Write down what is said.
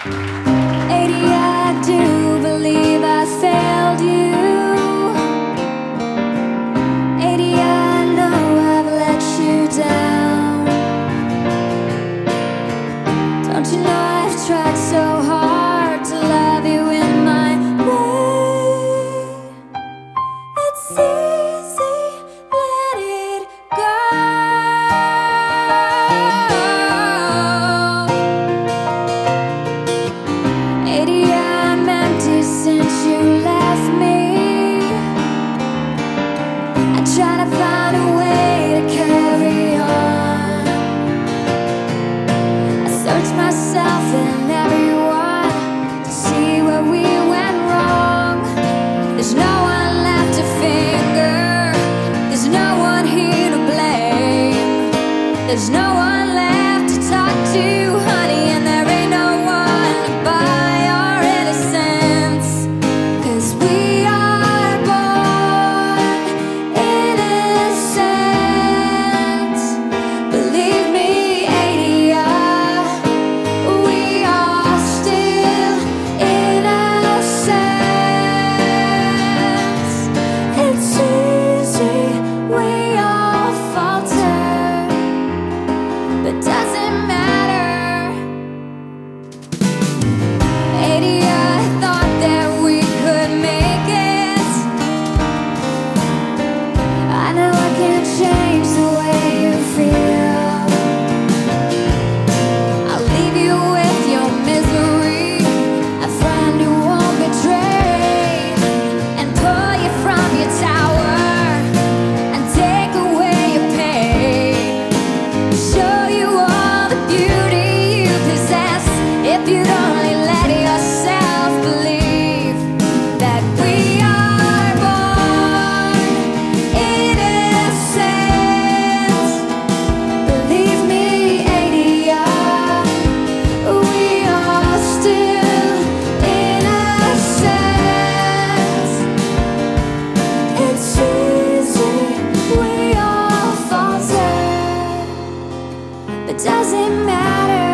80, I do believe I failed you. 80, I know I've let you down. Don't you know I've tried so hard to love you in my way? It's easy, let it go. 80, I'm empty since you left me. I try to find a way to carry on. I search myself and everyone to see where we went wrong. There's no one left to finger, there's no one here to blame. There's no one left to talk to, honey, and there ain't no one to buy our innocence. 'Cause we are born innocent. Believe me, 80, we are still innocent. It's easy, we all falter, but doesn't matter. 80, I thought that we could make it. I know I can change the way you feel. I'll leave you with your misery, a friend who won't betray, and pull you from your tower and take away your pain. Show you all the beauty you possess if you'd only let yourself believe that we are born innocent. Believe me, 80, we are still innocent. It's easy, we all falter, but doesn't matter.